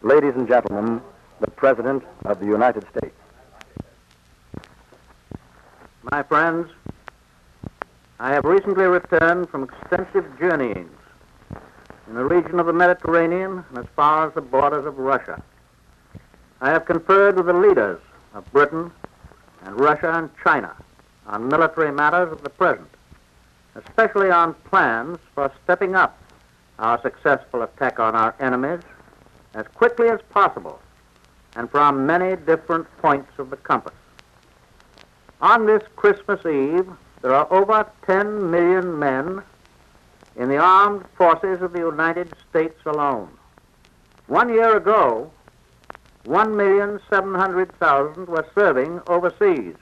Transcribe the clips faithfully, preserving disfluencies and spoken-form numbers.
Ladies and gentlemen, the President of the United States. My friends, I have recently returned from extensive journeyings in the region of the Mediterranean and as far as the borders of Russia. I have conferred with the leaders of Britain and Russia and China on military matters of the present, especially on plans for stepping up our successful attack on our enemies as quickly as possible and from many different points of the compass. On this Christmas Eve, there are over ten million men in the armed forces of the United States alone. One year ago, one million seven hundred thousand were serving overseas.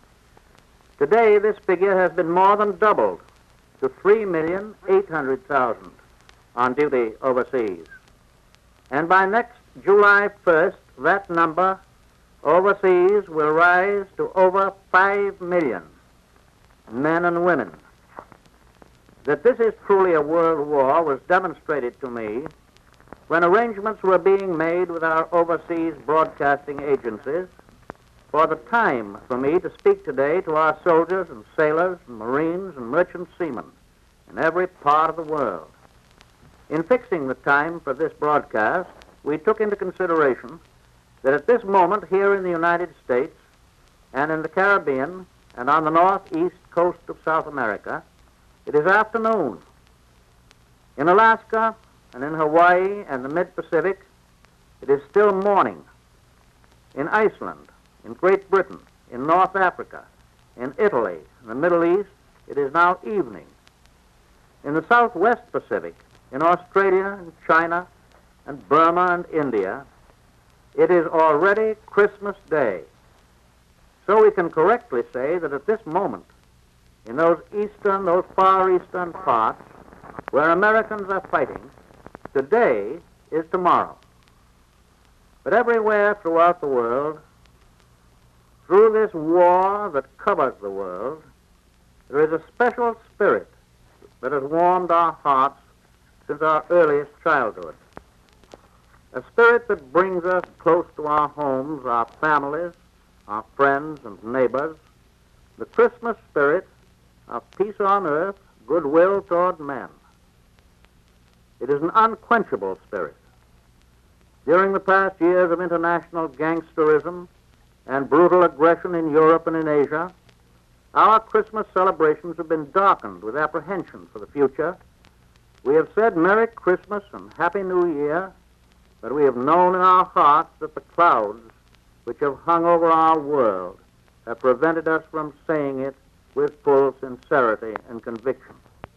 Today, this figure has been more than doubled to three million eight hundred thousand on duty overseas. And by next July first, that number overseas will rise to over five million men and women. That this is truly a world war was demonstrated to me when arrangements were being made with our overseas broadcasting agencies for the time for me to speak today to our soldiers and sailors and Marines and merchant seamen in every part of the world. In fixing the time for this broadcast, we took into consideration that at this moment here in the United States and in the Caribbean and on the northeast coast of South America, it is afternoon. In Alaska and in Hawaii and the mid-Pacific, it is still morning. In Iceland, in Great Britain, in North Africa, in Italy, in the Middle East, it is now evening. In the Southwest Pacific, in Australia and China and Burma and India, it is already Christmas Day. So we can correctly say that at this moment, in those eastern, those far eastern parts where Americans are fighting, today is tomorrow. But everywhere throughout the world, through this war that covers the world, there is a special spirit that has warmed our hearts since our earliest childhood. A spirit that brings us close to our homes, our families, our friends and neighbors, the Christmas spirit of peace on earth, goodwill toward men. It is an unquenchable spirit. During the past years of international gangsterism and brutal aggression in Europe and in Asia, our Christmas celebrations have been darkened with apprehension for the future. We have said Merry Christmas and Happy New Year, but we have known in our hearts that the clouds which have hung over our world have prevented us from saying it with full sincerity and conviction.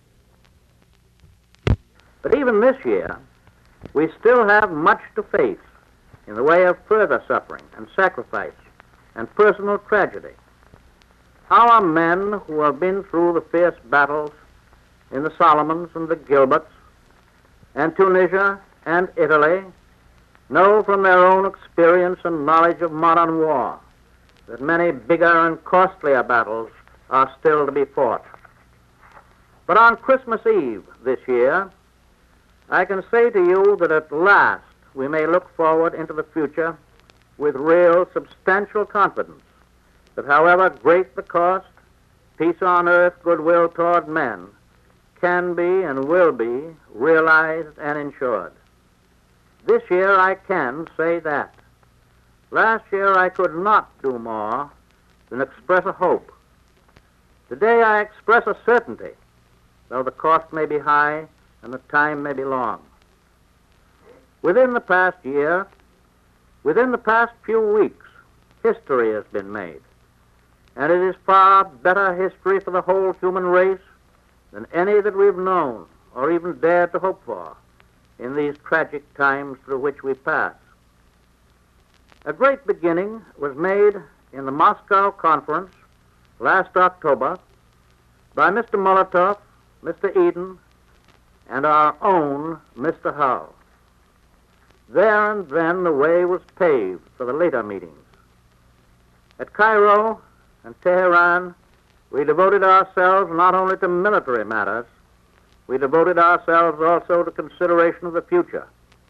But even this year, we still have much to face in the way of further suffering and sacrifice and personal tragedy. Our men who have been through the fierce battles in the Solomons and the Gilberts and Tunisia and Italy know from their own experience and knowledge of modern war that many bigger and costlier battles are still to be fought. But on Christmas Eve this year, I can say to you that at last we may look forward into the future with real, substantial confidence that however great the cost, peace on earth, goodwill toward men can be and will be realized and ensured. This year I can say that. Last year I could not do more than express a hope. Today I express a certainty, though the cost may be high and the time may be long. Within the past year, within the past few weeks, history has been made. And it is far better history for the whole human race than any that we've known or even dared to hope for in these tragic times through which we pass. A great beginning was made in the Moscow Conference last October by Mister Molotov, Mister Eden, and our own Mister Hull. There and then the way was paved for the later meetings. At Cairo and Tehran, we devoted ourselves not only to military matters, we devoted ourselves also to consideration of the future.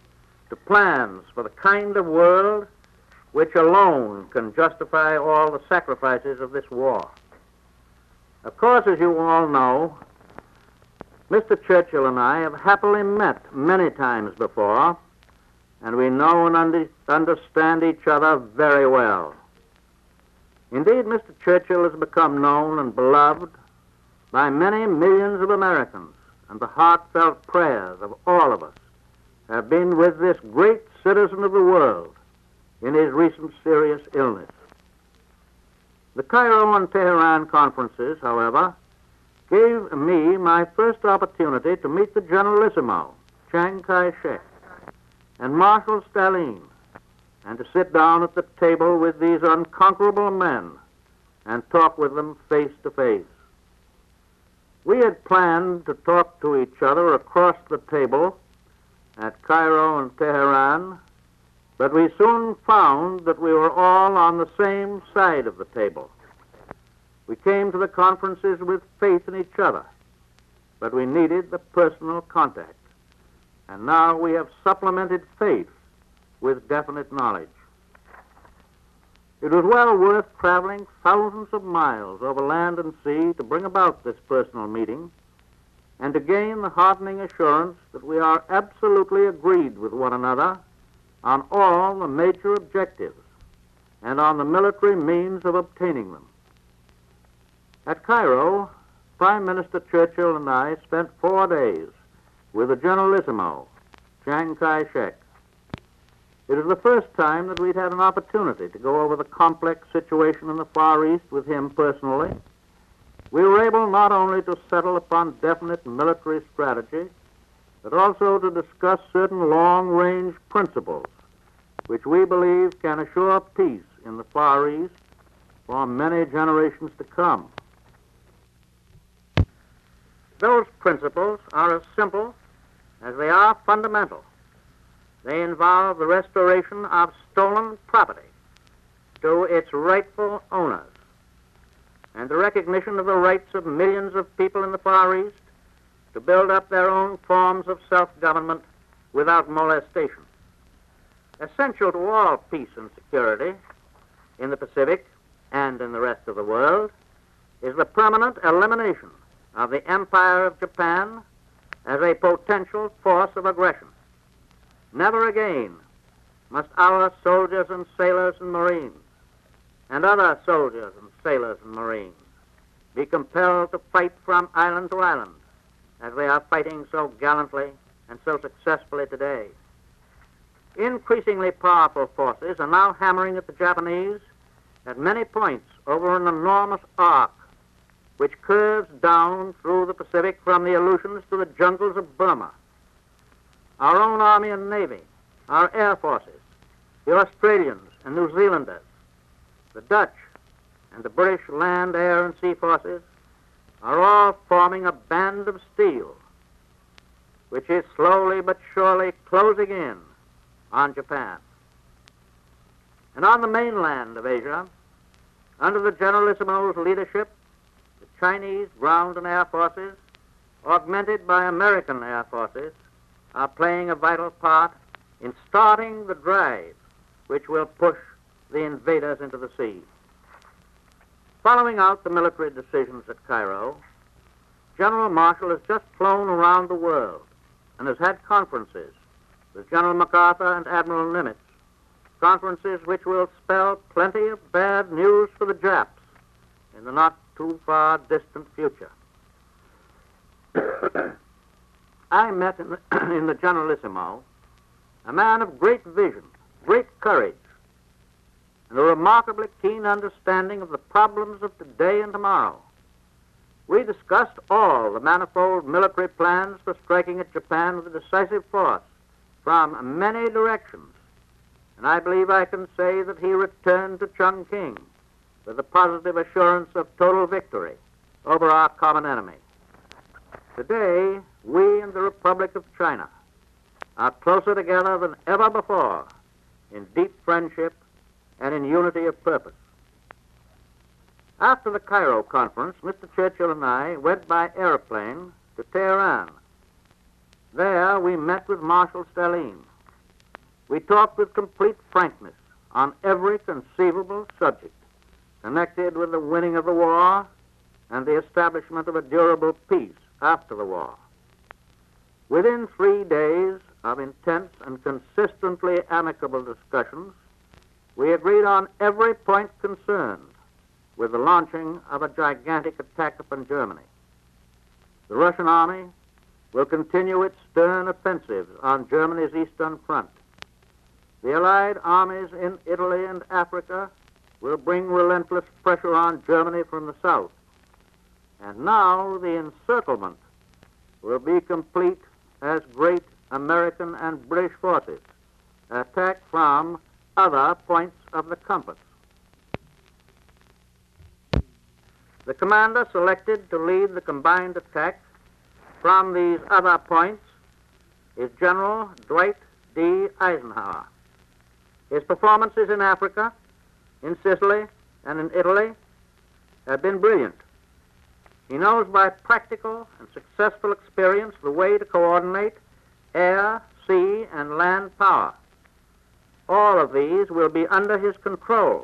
to plans for the kind of world which alone can justify all the sacrifices of this war. Of course, as you all know, Mister Churchill and I have happily met many times before, and we know and under, understand each other very well. Indeed, Mister Churchill has become known and beloved by many millions of Americans, and the heartfelt prayers of all of us have been with this great citizen of the world in his recent serious illness. The Cairo and Tehran conferences, however, gave me my first opportunity to meet the Generalissimo, Chiang Kai-shek, and Marshal Stalin, and to sit down at the table with these unconquerable men and talk with them face to face. We had planned to talk to each other across the table at Cairo and Tehran, but we soon found that we were all on the same side of the table. We came to the conferences with faith in each other, but we needed the personal contact, and now we have supplemented faith with definite knowledge. It was well worth traveling thousands of miles over land and sea to bring about this personal meeting and to gain the heartening assurance that we are absolutely agreed with one another on all the major objectives and on the military means of obtaining them. At Cairo, Prime Minister Churchill and I spent four days with the Generalissimo, Chiang Kai-shek. It was the first time that we'd had an opportunity to go over the complex situation in the Far East with him personally. We were able not only to settle upon definite military strategy, but also to discuss certain long-range principles which we believe can assure peace in the Far East for many generations to come. Those principles are as simple as they are fundamental. They involve the restoration of stolen property to its rightful owners and the recognition of the rights of millions of people in the Far East to build up their own forms of self-government without molestation. Essential to all peace and security in the Pacific and in the rest of the world is the permanent elimination of the Empire of Japan as a potential force of aggression. Never again must our soldiers and sailors and Marines and other soldiers and sailors and Marines be compelled to fight from island to island as they are fighting so gallantly and so successfully today. Increasingly powerful forces are now hammering at the Japanese at many points over an enormous arc which curves down through the Pacific from the Aleutians to the jungles of Burma. Our own Army and Navy, our Air Forces, the Australians and New Zealanders, the Dutch, and the British land, air, and sea forces are all forming a band of steel which is slowly but surely closing in on Japan. And on the mainland of Asia, under the Generalissimo's leadership, the Chinese ground and air forces, augmented by American air forces, are playing a vital part in starting the drive which will push the invaders into the sea. Following out the military decisions at Cairo, General Marshall has just flown around the world and has had conferences with General MacArthur and Admiral Nimitz, conferences which will spell plenty of bad news for the Japs in the not too far distant future. I met in the, in the Generalissimo a man of great vision, great courage, and a remarkably keen understanding of the problems of today and tomorrow. We discussed all the manifold military plans for striking at Japan with a decisive force from many directions, and I believe I can say that he returned to Chongqing with the positive assurance of total victory over our common enemy. Today, we and the Republic of China are closer together than ever before in deep friendship and in unity of purpose. After the Cairo conference, Mister Churchill and I went by airplane to Tehran. There we met with Marshal Stalin. We talked with complete frankness on every conceivable subject connected with the winning of the war and the establishment of a durable peace after the war. Within three days of intense and consistently amicable discussions, we agreed on every point concerned with the launching of a gigantic attack upon Germany. The Russian army will continue its stern offensive on Germany's eastern front. The Allied armies in Italy and Africa will bring relentless pressure on Germany from the south. And now the encirclement will be complete as great American and British forces attack from other points of the compass. The commander selected to lead the combined attack from these other points is General Dwight D. Eisenhower. His performances in Africa, in Sicily, and in Italy have been brilliant. He knows by practical and successful experience the way to coordinate air, sea, and land power. All of these will be under his control.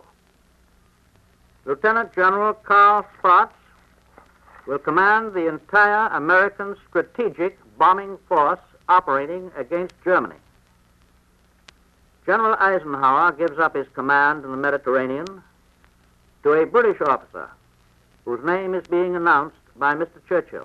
Lieutenant General Carl Spaatz will command the entire American strategic bombing force operating against Germany. General Eisenhower gives up his command in the Mediterranean to a British officer whose name is being announced by Mister Churchill.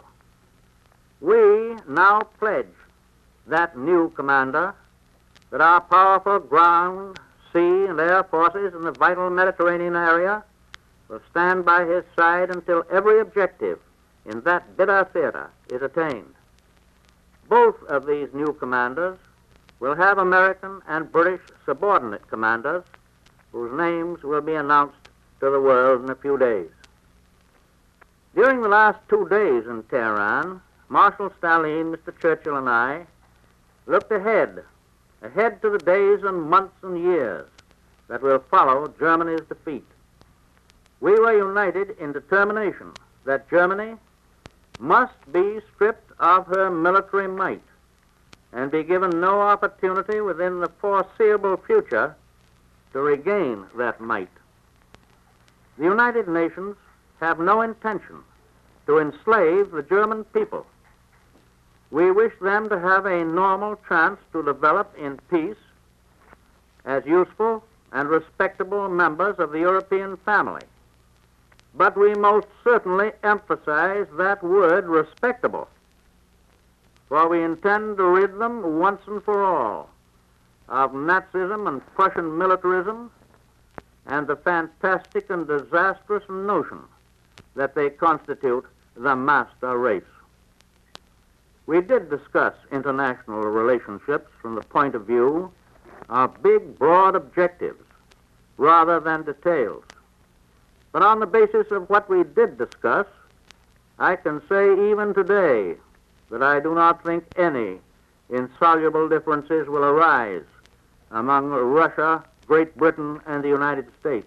We now pledge that new commander that our powerful ground, sea, and air forces in the vital Mediterranean area will stand by his side until every objective in that bitter theater is attained. Both of these new commanders will have American and British subordinate commanders whose names will be announced to the world in a few days. During the last two days in Tehran, Marshal Stalin, Mister Churchill, and I looked ahead, ahead to the days and months and years that will follow Germany's defeat. We were united in determination that Germany must be stripped of her military might and be given no opportunity within the foreseeable future to regain that might. The United Nations have no intention to enslave the German people. We wish them to have a normal chance to develop in peace as useful and respectable members of the European family. But we most certainly emphasize that word respectable, for we intend to rid them once and for all of Nazism and Prussian militarism and the fantastic and disastrous notion that they constitute the master race. We did discuss international relationships from the point of view of big, broad objectives rather than details. But on the basis of what we did discuss, I can say even today that I do not think any insoluble differences will arise among Russia, Great Britain, and the United States.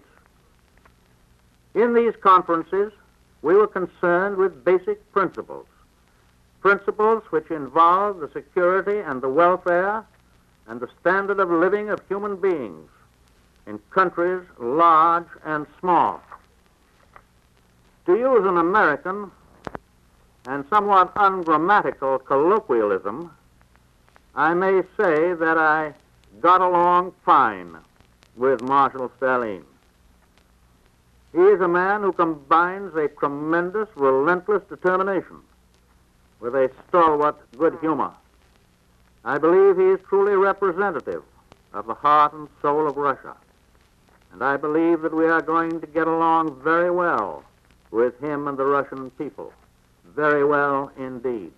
In these conferences, we were concerned with basic principles, principles which involve the security and the welfare and the standard of living of human beings in countries large and small. To use an American and somewhat ungrammatical colloquialism, I may say that I got along fine with Marshal Stalin. He is a man who combines a tremendous, relentless determination with a stalwart good humor. I believe he is truly representative of the heart and soul of Russia, and I believe that we are going to get along very well with him and the Russian people, very well indeed.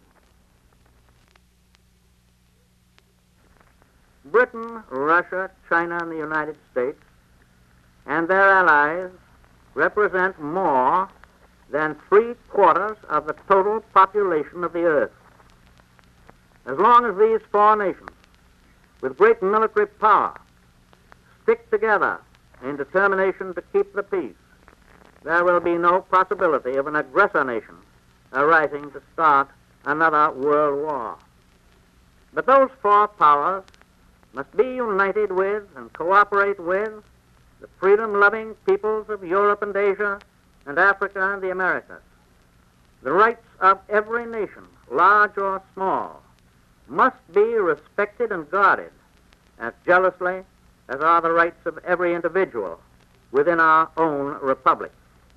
Britain, Russia, China, and the United States and their allies represent more than three-quarters of the total population of the earth. As long as these four nations, with great military power, stick together in determination to keep the peace, there will be no possibility of an aggressor nation arising to start another world war. But those four powers must be united with and cooperate with the freedom-loving peoples of Europe and Asia and Africa and the Americas. The rights of every nation, large or small, must be respected and guarded as jealously as are the rights of every individual within our own republic.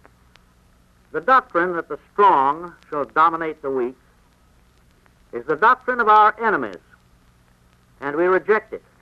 The doctrine that the strong shall dominate the weak is the doctrine of our enemies, and we reject it.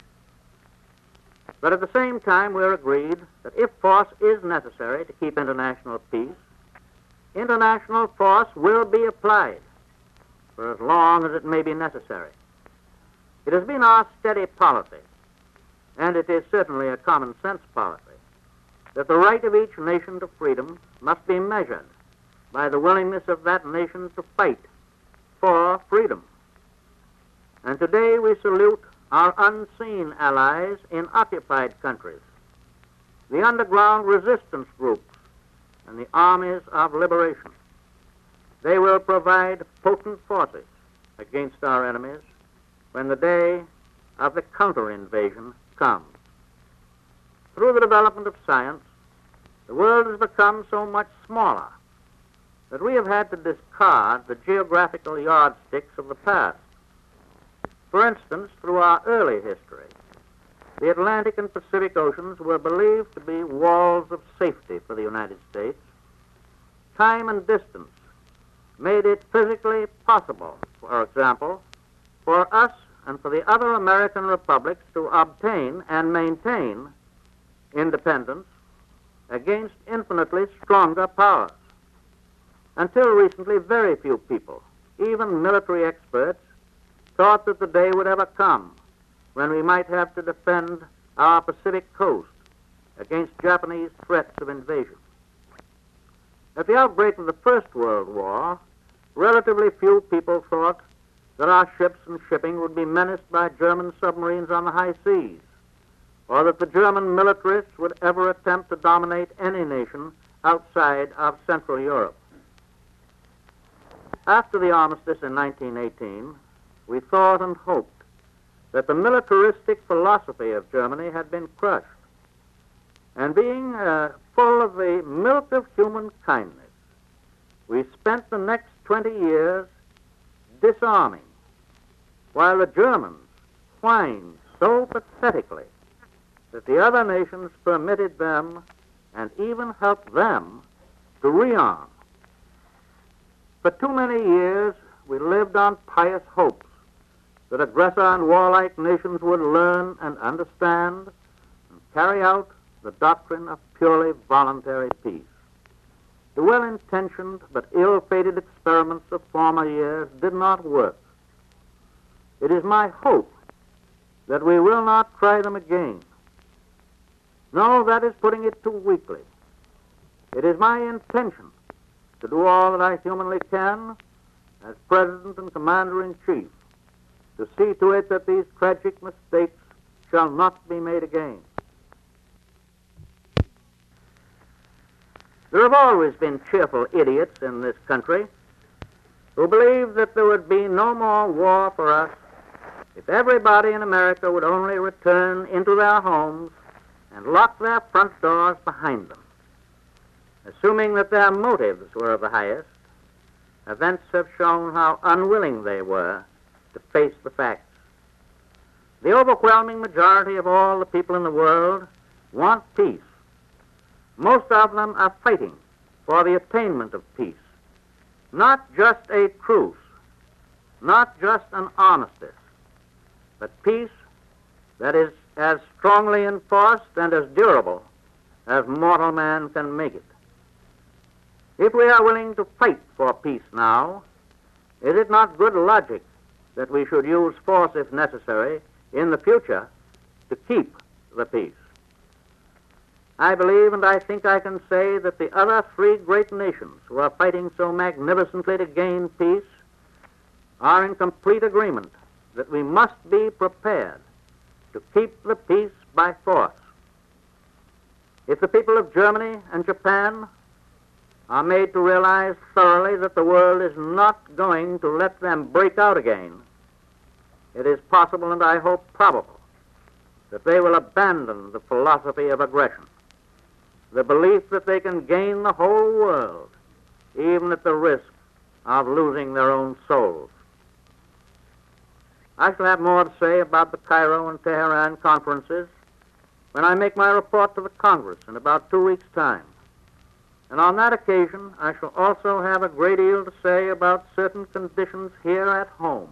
But at the same time, we're agreed that if force is necessary to keep international peace, international force will be applied for as long as it may be necessary. It has been our steady policy, and it is certainly a common sense policy, that the right of each nation to freedom must be measured by the willingness of that nation to fight for freedom. And today we salute our unseen allies in occupied countries, the underground resistance groups, and the armies of liberation. They will provide potent forces against our enemies when the day of the counter-invasion comes. Through the development of science, the world has become so much smaller that we have had to discard the geographical yardsticks of the past. For instance, through our early history, the Atlantic and Pacific Oceans were believed to be walls of safety for the United States. Time and distance made it physically possible, for example, for us and for the other American republics to obtain and maintain independence against infinitely stronger powers. Until recently, very few people, even military experts, thought that the day would ever come when we might have to defend our Pacific coast against Japanese threats of invasion. At the outbreak of the First World War, relatively few people thought that our ships and shipping would be menaced by German submarines on the high seas, or that the German militarists would ever attempt to dominate any nation outside of Central Europe. After the armistice in nineteen eighteen, we thought and hoped that the militaristic philosophy of Germany had been crushed, and being uh, full of the milk of human kindness, we spent the next twenty years disarming, while the Germans whined so pathetically that the other nations permitted them and even helped them to rearm. For too many years, we lived on pious hopes that aggressor and warlike nations would learn and understand and carry out the doctrine of purely voluntary peace. The well-intentioned but ill-fated experiments of former years did not work. It is my hope that we will not try them again. No, that is putting it too weakly. It is my intention to do all that I humanly can as President and Commander-in-Chief to see to it that these tragic mistakes shall not be made again. There have always been cheerful idiots in this country who believe that there would be no more war for us if everybody in America would only return into their homes and lock their front doors behind them. Assuming that their motives were of the highest, events have shown how unwilling they were to face the facts. The overwhelming majority of all the people in the world want peace. Most of them are fighting for the attainment of peace, not just a truce, not just an armistice, but peace that is as strongly enforced and as durable as mortal man can make it. If we are willing to fight for peace now, is it not good logic that we should use force if necessary in the future to keep the peace? I believe, and I think I can say, that the other three great nations who are fighting so magnificently to gain peace are in complete agreement that we must be prepared to keep the peace by force. If the people of Germany and Japan are made to realize thoroughly that the world is not going to let them break out again, it is possible, and I hope probable, that they will abandon the philosophy of aggression, the belief that they can gain the whole world, even at the risk of losing their own souls. I shall have more to say about the Cairo and Tehran conferences when I make my report to the Congress in about two weeks' time. And on that occasion, I shall also have a great deal to say about certain conditions here at home.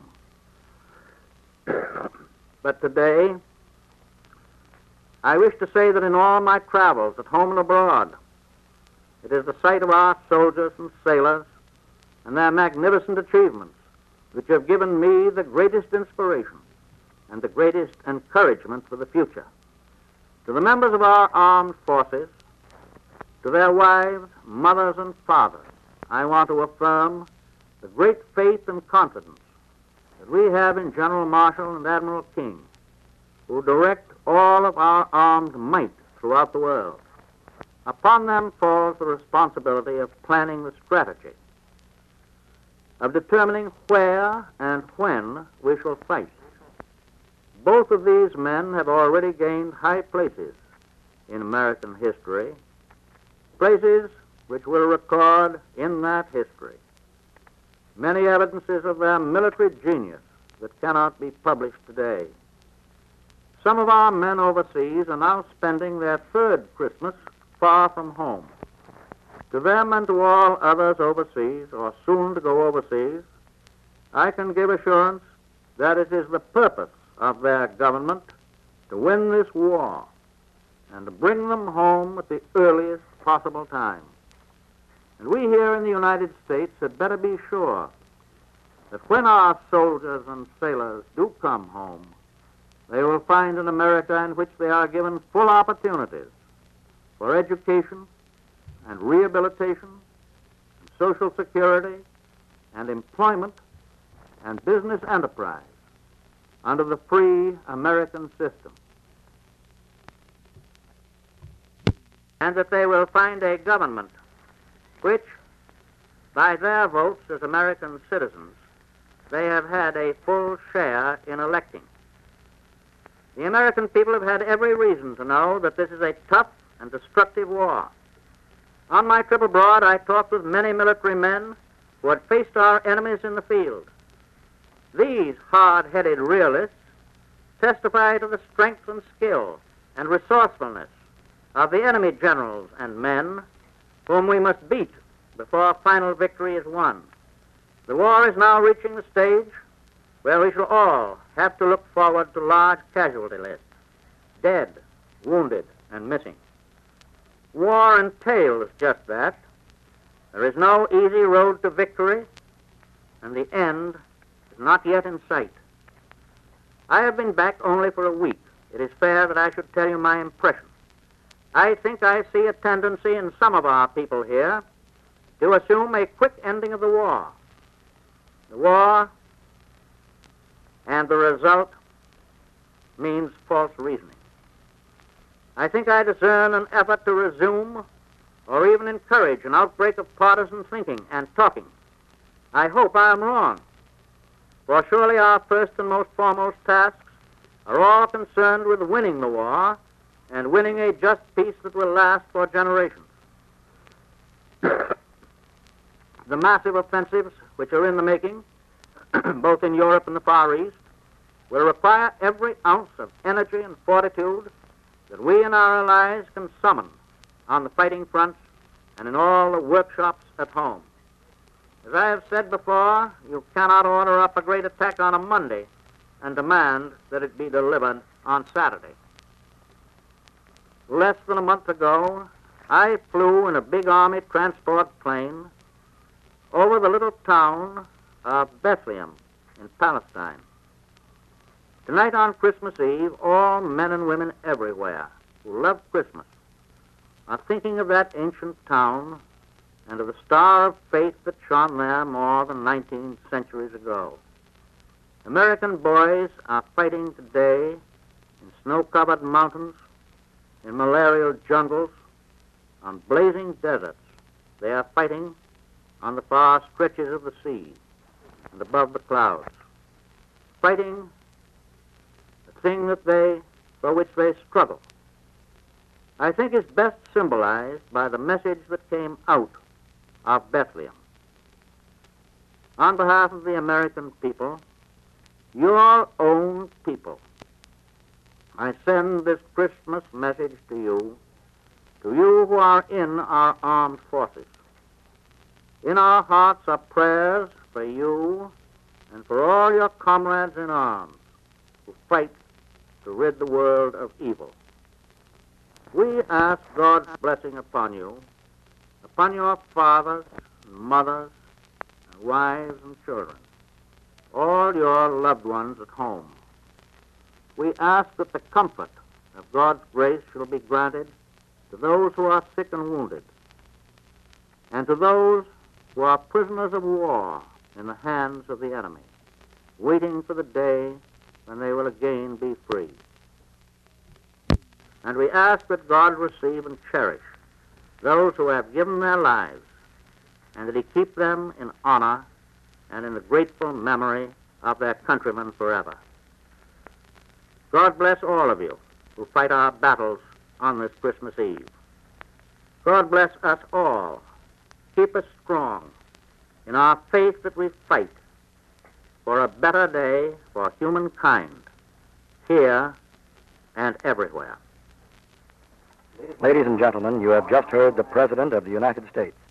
But today, I wish to say that in all my travels, at home and abroad, it is the sight of our soldiers and sailors and their magnificent achievements which have given me the greatest inspiration and the greatest encouragement for the future. To the members of our armed forces, to their wives, mothers, and fathers, I want to affirm the great faith and confidence that we have in General Marshall and Admiral King, who direct all of our armed might throughout the world. Upon them falls the responsibility of planning the strategy, of determining where and when we shall fight. Both of these men have already gained high places in American history, places which will record in that history many evidences of their military genius that cannot be published today. Some of our men overseas are now spending their third Christmas far from home. To them and to all others overseas, or soon to go overseas, I can give assurance that it is the purpose of their government to win this war and to bring them home at the earliest possible time. And we here in the United States had better be sure that when our soldiers and sailors do come home, they will find an America in which they are given full opportunities for education and rehabilitation, and social security, and employment, and business enterprise under the free American system. And that they will find a government which, by their votes as American citizens, they have had a full share in electing. The American people have had every reason to know that this is a tough and destructive war. On my trip abroad, I talked with many military men who had faced our enemies in the field. These hard-headed realists testify to the strength and skill and resourcefulness of the enemy generals and men whom we must beat before final victory is won. The war is now reaching the stage where we shall all have to look forward to large casualty lists, dead, wounded, and missing. War entails just that. There is no easy road to victory, and the end is not yet in sight. I have been back only for a week. It is fair that I should tell you my impression. I think I see a tendency in some of our people here to assume a quick ending of the war. The war and the result means false reasoning. I think I discern an effort to resume or even encourage an outbreak of partisan thinking and talking. I hope I am wrong, for surely our first and most foremost tasks are all concerned with winning the war and winning a just peace that will last for generations. The massive offensives which are in the making, both in Europe and the Far East, will require every ounce of energy and fortitude that we and our allies can summon on the fighting fronts and in all the workshops at home. As I have said before, you cannot order up a great attack on a Monday and demand that it be delivered on Saturday. Less than a month ago, I flew in a big Army transport plane over the little town of Bethlehem in Palestine. Tonight on Christmas Eve, all men and women everywhere who love Christmas are thinking of that ancient town and of the star of faith that shone there more than nineteen centuries ago. American boys are fighting today in snow-covered mountains, in malarial jungles, on blazing deserts. They are fighting on the far stretches of the sea and above the clouds, fighting the thing that they for which they struggle, I think is best symbolized by the message that came out of Bethlehem. On behalf of the American people, your own people, I send this Christmas message to you, to you who are in our armed forces. In our hearts are prayers for you and for all your comrades in arms who fight to rid the world of evil. We ask God's blessing upon you, upon your fathers and mothers and wives and children, all your loved ones at home. We ask that the comfort of God's grace shall be granted to those who are sick and wounded, and to those who are prisoners of war in the hands of the enemy, waiting for the day when they will again be free. And we ask that God receive and cherish those who have given their lives, and that he keep them in honor and in the grateful memory of their countrymen forever. God bless all of you who fight our battles on this Christmas Eve. God bless us all. Keep us strong in our faith that we fight for a better day for humankind, here and everywhere. Ladies and gentlemen, you have just heard the President of the United States.